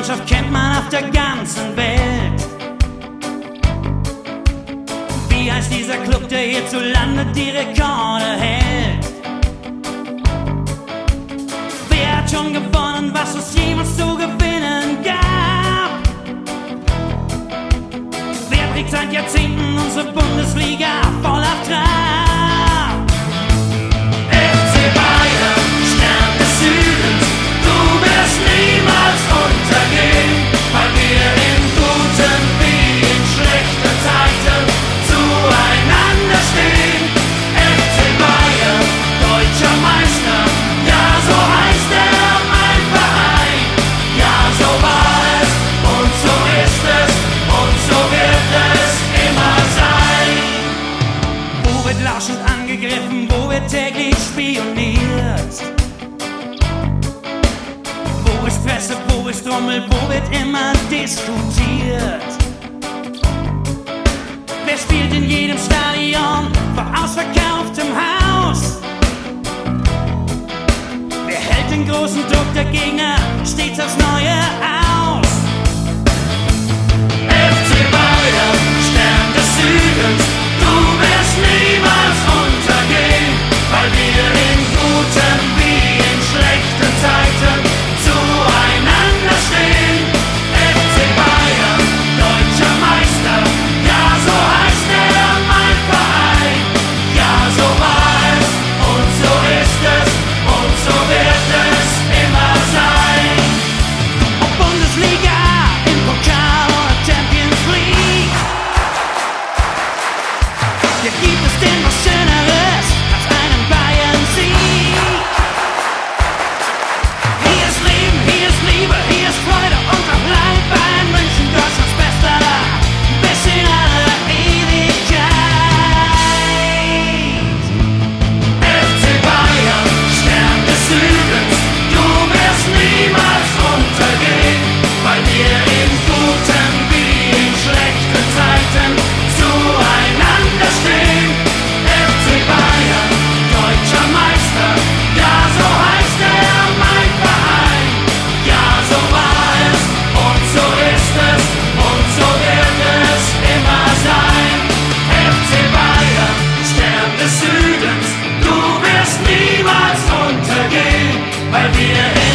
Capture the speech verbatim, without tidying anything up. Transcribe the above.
Mannschaft kennt man auf der ganzen Welt. Wie heißt dieser Club, der hierzulande die Rekorde hält? Wer hat schon gewonnen, was es jemals zu gewinnen gab? Wer trägt seit Jahrzehnten unsere Bundesliga voll auf Trab? F C Bayern, Stern des Südens, du wirst niemals untergehen, weil wir in guten wie in schlechten Zeiten zueinander stehen. F C Bayern, deutscher Meister, ja so heißt er, mein Verein. Ja, so war es und so ist es und so wird es immer sein. Wo wird lauschend angegriffen, wo wird täglich spioniert? Wo ist Presse, wo ist Trommel, wo wird immer diskutiert? Wer spielt in jedem Stadion vor ausverkauftem Haus? Wer hält den großen Druck der Gegner stets aufs Neue aus? F C Bayern, Stern des Südens, du wirst niemals untergehen, weil wir in guten wie in schlechten Zeiten zueinander stehen. F C Bayern, deutscher Meister, ja so heißt er, mein Verein. Ja, so war es und so ist es und so wird es immer sein. Ob Bundesliga, im Pokal oder Champions League, hier gibt es denn was Schöneres als einen Bayern-Sieg. Hier ist Leben, hier ist Liebe, hier ist Freude und auch Leid. Bayern München, Deutschlands Bester, bis in alle Ewigkeit. F C Bayern, Stern des Südens, du wirst niemals untergehen, weil wir in guten wie in schlechten Zeiten zueinander stehen. F C Bayern, deutscher Meister, ja so heißt er, mein Verein. Ja, so war es und so ist es und so wird es immer sein. F C Bayern, Stern des Südens, du wirst niemals untergehen, weil wir